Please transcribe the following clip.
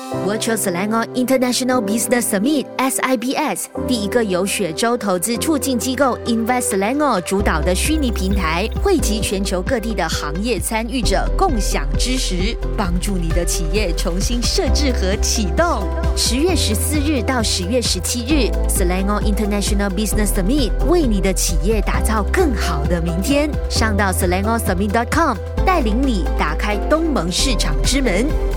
Virtual Selangor International Business Summit (SIBS) 第一个由雪州投资促进机构 Invest Selangor 主导的虚拟平台，汇集全球各地的行业参与者，共享知识，帮助你的企业重新设置和启动。10月14日到10月17日 ，Selangor International Business Summit 为你的企业打造更好的明天。上到 selangorsummit.com， 带领你打开东盟市场之门。